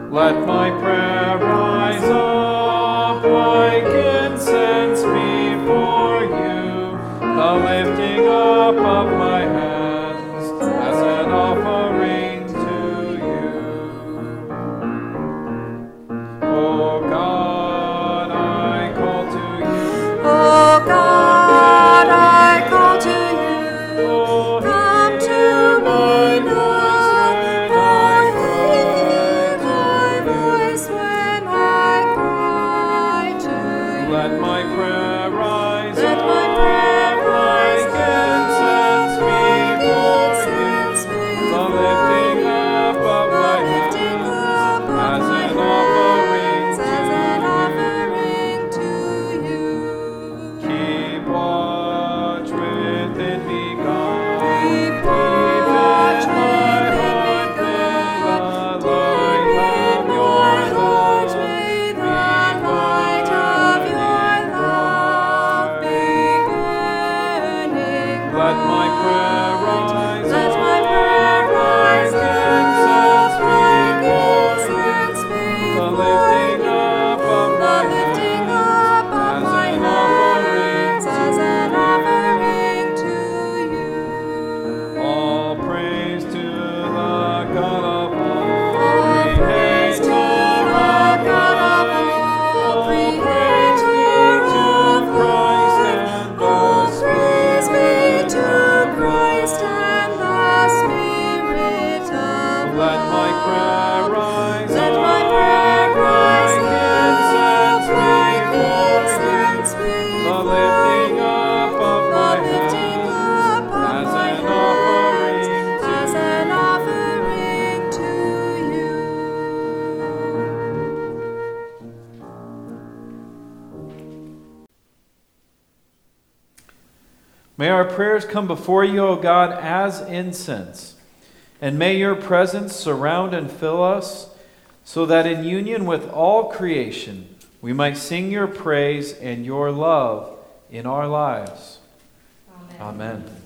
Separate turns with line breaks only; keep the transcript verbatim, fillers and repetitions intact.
Let my prayer rise up like incense before you, the lifting up of my hands as an offering to you. O God, I call to you.
O God, I call to you.
Oh,
Come to
hear my
me
voice
now.
when
Oh,
I
hear
cry
my
to you.
voice when I cry to you.
Let my prayer rise
Let
up
my prayer rise
like
up
incense
like
before
incense
you, the
before
lifting
you,
up of
the
my
lifting
hands
up of
as
my
an offering
hands as an offering
to
to you.
you. Keep watch within me, God.
Keep
Keep
watch
in my
within me,
heart,
God.
may the light
Deep
of
in
your
my heart,
love
may the
be
light of your
burning
love be
bright.
burning
Let my prayer
bright.
rise
Let
up
my prayer rise
like
up
incense
like
before
incense
you, the
before
lifting
you,
up of
the
my
lifting
hands
up of
as
my
an
hands
offering
as an
to
offering to
you.
you.
All praise to the God of all
All praise to the
creator
God of
life.
all,
All praise be
creator
to
of
Christ
life.
and
All
the
praise be
Spirit
to
of
Christ and the Spirit
life.
of
Let my prayer
love.
rise
Let
up
my prayer rise
like
up
incense
like
before
incense
you, the
before
lifting
you,
up of
the
my
lifting
hands
up of
as
my
an
hands
offering to
as an
you.
offering to you.
May our prayers come before you, O God, as incense, and may your presence surround and fill us, so that in union with all creation we might sing your praise and your love in our lives.
Amen.
Amen.